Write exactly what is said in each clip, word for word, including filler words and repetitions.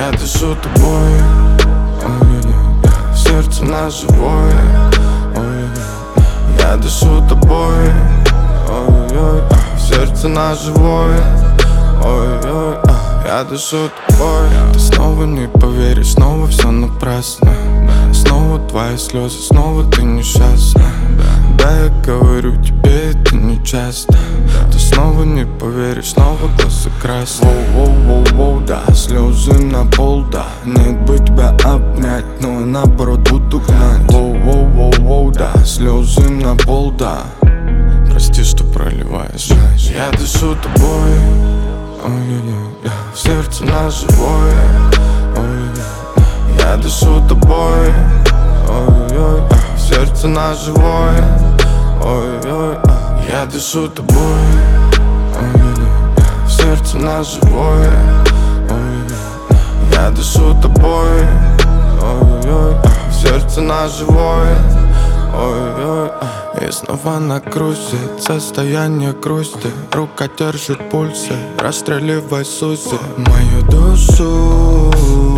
Я дышу тобой, ой-ой-ой, сердце на живое, ой-ой-ой. Я дышу тобой, ой-ой-ой, сердце на живое, ой-ой-ой. Я дышу тобой. Ты снова не поверишь, снова все напрасно. Снова твои слезы, снова ты несчастна. Да, я говорю тебе это не часто. Ты снова не поверишь, снова глаза красные. Воу-воу-воу-воу, да, слезы на пол, да. Нет бы тебя обнять, но наоборот буду гнать. Воу-воу-воу-воу, да, слезы на пол, да. Прости, что проливаешь. Я дышу тобой, ой-ой-ой, сердце на живое, ой-ой-ой. Я дышу тобой, ой-ой-ой, сердце на живое, ой-ой-ой. Я дышу тобой, ой-ой-ой, сердце на живое, ой-ой-ой. Я дышу тобой, ой-ой-ой, сердце на живое, ой-ой-ой. И снова на крузе, состояние грусти. Рука держит пульсы, расстреливай сузи. Мою душу,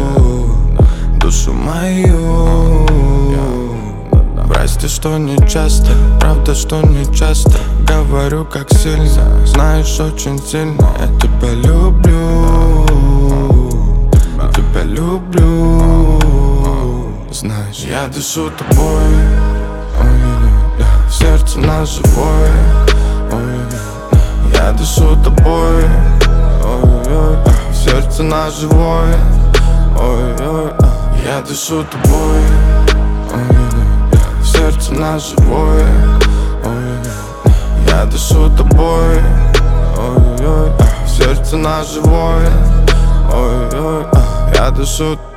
душу мою. Прости, что не часто, правда, что не часто говорю, как сильно, знаешь, очень сильно. Я тебя люблю, я тебя люблю. Знаешь, я дышу тобой, ой-ой-ой, сердце на живое, ой-ой-ой. Я дышу тобой, ой-ой-ой, сердце на живое, ой-ой-ой. Я дышу тобой, ой-ой-ой, сердце на живое, ой-ой-ой. Я дышу тобой, ой-ой-ой, сердце на живое, ой-ой-ой. Я дышу.